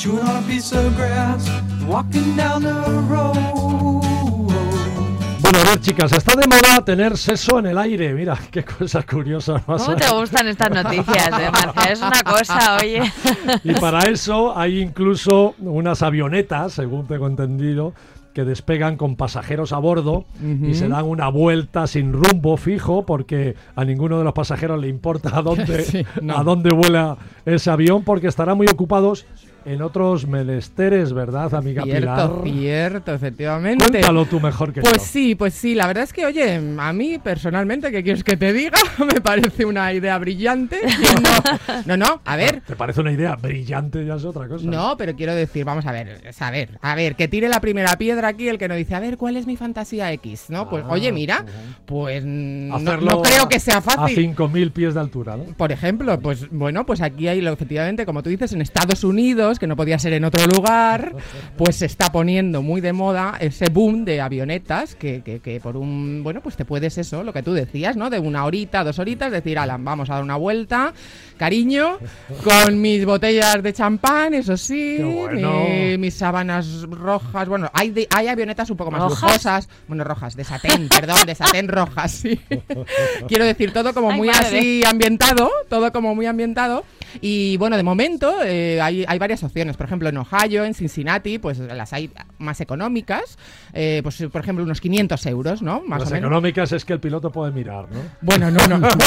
chewing on a piece of grass, walking down the road. Bueno, a ver, chicas, está de moda tener sexo en el aire. Mira, qué cosa curiosa. ¿Cómo te gustan estas noticias, Marcia? Es una cosa, oye. Y para eso hay incluso unas avionetas, según tengo entendido, que despegan con pasajeros a bordo y se dan una vuelta sin rumbo fijo, porque a ninguno de los pasajeros le importa a dónde vuela ese avión, porque estarán muy ocupados en otros menesteres, ¿verdad, amiga Pilar? Cierto, efectivamente. Cuéntalo tú mejor que yo. Pues sí, la verdad es que, oye, a mí personalmente, ¿qué quieres que te diga? Me parece una idea brillante. No, a ver. ¿Te parece una idea brillante? Ya es otra cosa. No, pero quiero decir, vamos a ver, que tire la primera piedra aquí el que nos dice, a ver, ¿cuál es mi fantasía X? ¿No? Pues, oye, mira, pues no creo que sea fácil. A 5.000 pies de altura, ¿no? Por ejemplo, pues bueno, pues aquí hay, efectivamente, como tú dices, en Estados Unidos, que no podía ser en otro lugar, pues se está poniendo muy de moda ese boom de avionetas que por un, bueno, pues te puedes eso, lo que tú decías, ¿no? De 1 horita, 2 horitas, decir, Alan, vamos a dar una vuelta, cariño, con mis botellas de champán, eso sí, bueno. mis sábanas rojas, bueno, hay avionetas un poco más lujosas, bueno, rojas, de satén, perdón, de satén rojas, sí. Quiero decir, todo como muy así ambientado, todo como muy ambientado. Y bueno, de momento hay varias opciones. Por ejemplo, en Ohio, en Cincinnati, pues las hay más económicas. Pues por ejemplo, unos 500 euros, ¿no? Más las o menos. Económicas es que el piloto puede mirar, ¿no? Bueno, no.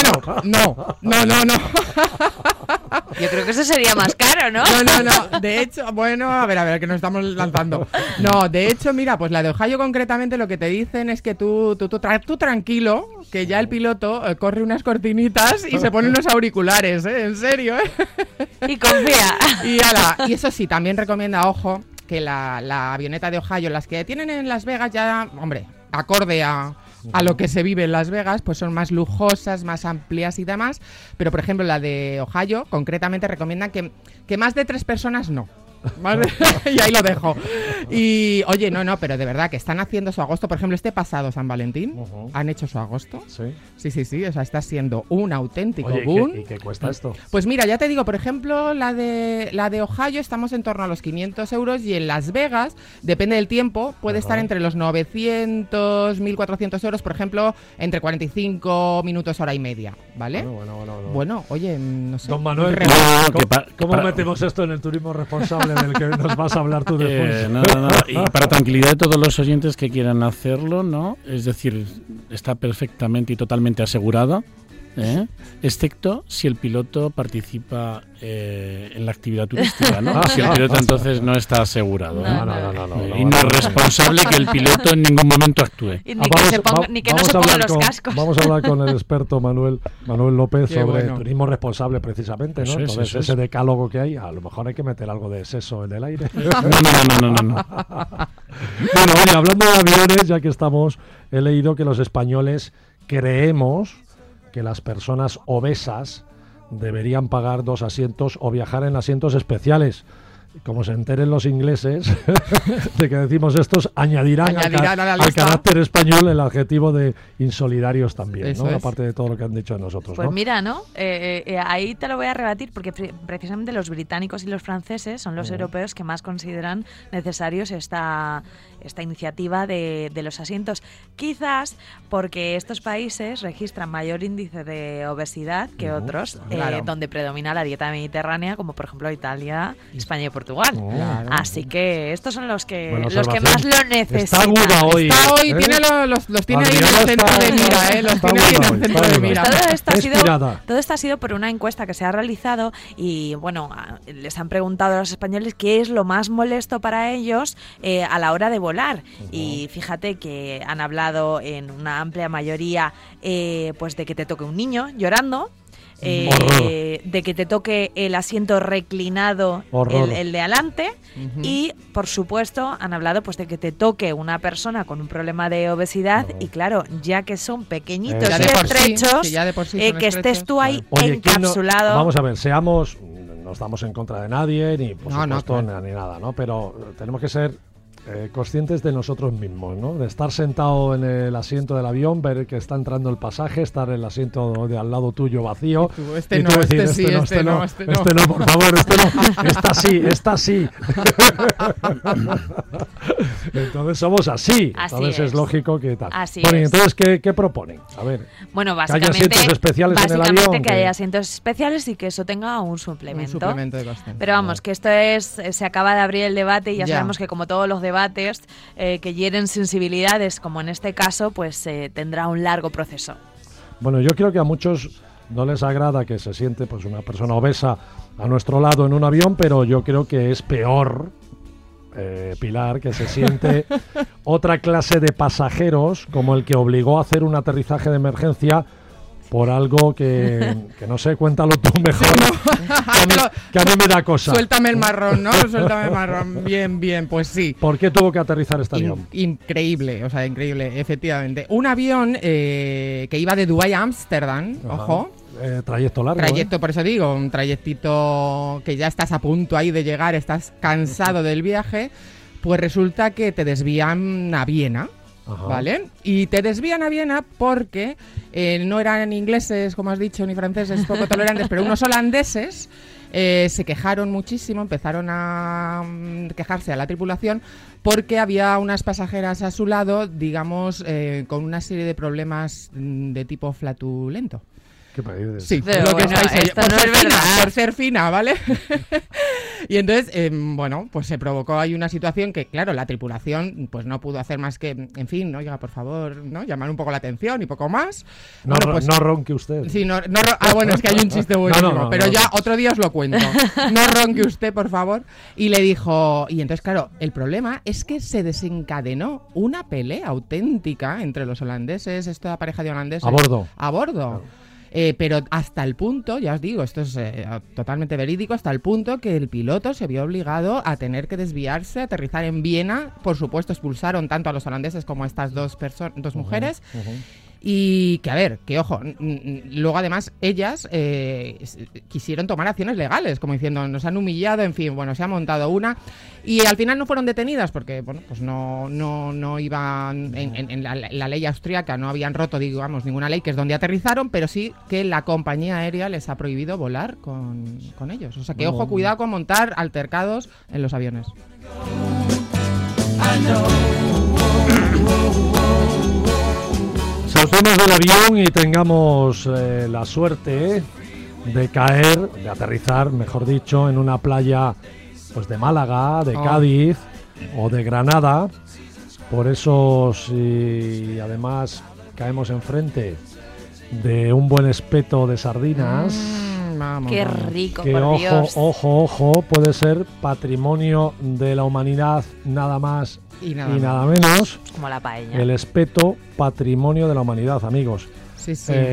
Yo creo que eso sería más caro, ¿no? No. De hecho, bueno, a ver, que nos estamos lanzando. No, de hecho, mira, pues la de Ohio concretamente lo que te dicen es que tú tranquilo, que ya el piloto corre unas cortinitas y se pone unos auriculares, en serio, Y confía. Y eso sí, también recomienda, ojo, que la avioneta de Ohio, las que tienen en Las Vegas ya, hombre, acorde a lo que se vive en Las Vegas, pues son más lujosas, más amplias y demás. Pero, por ejemplo, la de Ohio, concretamente, recomiendan que más de 3 personas no. Y ahí lo dejo. Y, oye, no, pero de verdad que están haciendo su agosto. Por ejemplo, este pasado San Valentín, han hecho su agosto. Sí, o sea, está siendo un auténtico boom. ¿Y qué cuesta esto? Pues mira, ya te digo, por ejemplo, la de Ohio estamos en torno a los 500 euros y en Las Vegas, depende del tiempo, puede estar entre los 900, 1.400 euros, por ejemplo, entre 45 minutos, hora y media, ¿vale? Bueno, oye, no sé. Don Manuel, ¿cómo metemos esto en el turismo responsable del que nos vas a hablar tú después? No. Y para tranquilidad de todos los oyentes que quieran hacerlo, ¿no? Es decir, está perfectamente y totalmente asegurada, excepto si el piloto participa en la actividad turística, ¿no? Si el piloto entonces no está asegurado. Y no es responsable que el piloto en ningún momento actúe. Y ni que no se pongan los cascos. Vamos a hablar con el experto Manuel López sobre turismo responsable, precisamente, ¿no? Entonces, ese decálogo que hay, a lo mejor hay que meter algo de sexo en el aire. No. Bueno, oye, hablando de aviones, ya que estamos, he leído que los españoles creemos que las personas obesas deberían pagar 2 asientos o viajar en asientos especiales. Como se enteren los ingleses de que decimos estos, añadirán al carácter español el adjetivo de insolidarios también, eso, ¿no? es. Aparte de todo lo que han dicho de nosotros. Pues ¿no? mira, ¿no? Ahí te lo voy a rebatir porque precisamente los británicos y los franceses son los europeos que más consideran necesarios esta iniciativa de los asientos. Quizás porque estos países registran mayor índice de obesidad que otros, donde predomina la dieta mediterránea, como por ejemplo Italia, España y Portugal. Así que estos son los que más lo necesitan. Está aguda hoy. Tiene los tiene ahí en el centro de mira, los tiene ahí en el centro de mira. Todo esto ha sido por una encuesta que se ha realizado y bueno, les han preguntado a los españoles qué es lo más molesto para ellos a la hora de volar. Y fíjate que han hablado en una amplia mayoría pues de que te toque un niño llorando, de que te toque el asiento reclinado, el de adelante, y por supuesto han hablado pues de que te toque una persona con un problema de obesidad y claro, ya que son pequeñitos y estrechos, que estés tú ahí encapsulado. Vamos a ver, no estamos en contra de nadie, ni por supuesto ni nada, ¿no? Pero tenemos que ser conscientes de nosotros mismos, ¿no? De estar sentado en el asiento del avión, ver que está entrando el pasaje, estar en el asiento de al lado tuyo vacío. Tú, y tú decir, este no, por favor, este no, esta sí. Entonces somos así. Entonces es lógico que tal. Así bueno, y es. entonces, ¿qué proponen? A ver. Bueno, ¿que haya asientos especiales en el avión? Que haya asientos especiales y que eso tenga un suplemento. Un suplemento de coste. Pero vamos, que esto se acaba de abrir el debate y ya sabemos que como todos los debates que hieren sensibilidades, como en este caso, pues tendrá un largo proceso. Bueno, yo creo que a muchos no les agrada que se siente pues una persona obesa a nuestro lado en un avión, pero yo creo que es peor, Pilar, que se siente otra clase de pasajeros como el que obligó a hacer un aterrizaje de emergencia por algo que no sé, cuéntalo tú mejor, que a mí me da cosa. Suéltame el marrón, ¿no? Suéltame el marrón. Bien, pues sí. ¿Por qué tuvo que aterrizar este avión? Increíble, o sea, increíble, efectivamente. Un avión que iba de Dubái a Ámsterdam, ojo. Trayecto largo. Trayecto, por eso digo, un trayectito que ya estás a punto ahí de llegar, estás cansado del viaje, pues resulta que te desvían a Viena. Ajá. ¿Vale? Y te desvían a Viena porque no eran ingleses, como has dicho, ni franceses, poco tolerantes, pero unos holandeses se quejaron muchísimo, empezaron a quejarse a la tripulación porque había unas pasajeras a su lado, digamos, con una serie de problemas de tipo flatulento. Sí, pero lo que bueno, esto no es verdad. Por ser fina, ¿vale? Y entonces, bueno, pues se provocó ahí una situación que, claro, la tripulación pues no pudo hacer más que, en fin, no, oiga, por favor, ¿no? Llamar un poco la atención y poco más. No, bueno, pues, no ronque usted. Sí, bueno, es que hay un chiste buenísimo, pero ya otro día os lo cuento. No ronque usted, por favor. Y le dijo, y entonces, claro, el problema es que se desencadenó una pelea auténtica entre los holandeses, esta pareja de holandeses. A bordo. Claro. Pero hasta el punto, ya os digo, esto es totalmente verídico, hasta el punto que el piloto se vio obligado a tener que desviarse, aterrizar en Viena. Por supuesto, expulsaron tanto a los holandeses como a estas dos mujeres. Y que, a ver, que ojo, luego además ellas quisieron tomar acciones legales, como diciendo, nos han humillado, en fin, bueno, se ha montado una. Y al final no fueron detenidas porque, bueno, pues no iban en la ley austríaca, no habían roto, digamos, ninguna ley, que es donde aterrizaron, pero sí que la compañía aérea les ha prohibido volar con ellos. O sea que, ojo, cuidado con montar altercados en los aviones. Saltemos del avión y tengamos la suerte de caer, de aterrizar, mejor dicho, en una playa pues de Málaga, de Cádiz o de Granada. Por eso, si además caemos enfrente de un buen espeto de sardinas, qué rico, que por Dios. Ojo, puede ser patrimonio de la humanidad nada más y nada menos. Como la paella. El espeto, patrimonio de la humanidad, amigos. Sí.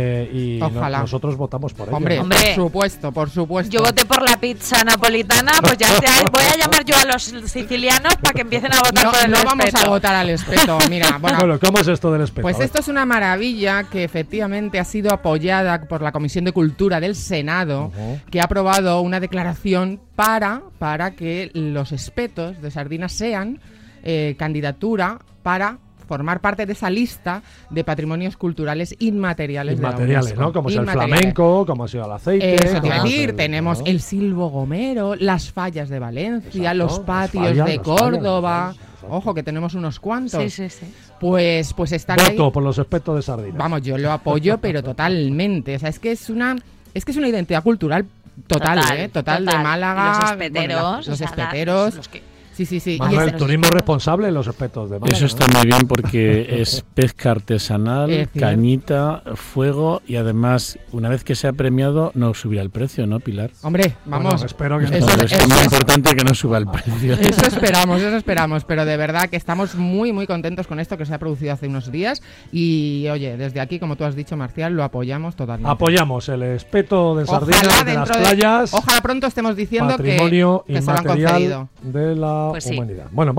Y ojalá. Nosotros votamos por ello. Hombre, ¿no? por supuesto. Yo voté por la pizza napolitana, pues ya voy a llamar yo a los sicilianos para que empiecen a votar por el espeto. No vamos a votar al espeto, mira. Bueno, ¿cómo es esto del espeto? Pues esto es una maravilla que efectivamente ha sido apoyada por la Comisión de Cultura del Senado, que ha aprobado una declaración para que los espetos de sardinas sean candidatura para formar parte de esa lista de patrimonios culturales inmateriales de la UNESCO. ¿no? Como es el flamenco, como ha sido el aceite. Eso te iba a decir, tenemos el Silbo Gomero, las fallas de Valencia, los patios de Córdoba. Ojo, que tenemos unos cuantos. Sí. Pues están ahí. Voto por los espetos de sardinas. Vamos, yo lo apoyo, pero totalmente. O sea, es que es una identidad cultural total de Málaga. Y los espeteros. Los espeteros. Sí. Manuel, el turismo responsable en los espetos de Málaga. Eso está muy bien porque es pesca artesanal, cañita, fuego y además, una vez que sea premiado, no subirá el precio, ¿no, Pilar? Hombre, vamos. Bueno, espero que es muy importante que no suba el precio. Eso esperamos, pero de verdad que estamos muy, muy contentos con esto que se ha producido hace unos días y, oye, desde aquí, como tú has dicho, Marcial, lo apoyamos totalmente. Apoyamos el espeto de sardinas de las playas. Ojalá pronto estemos diciendo que se lo han concedido. De la humanidad. Bueno,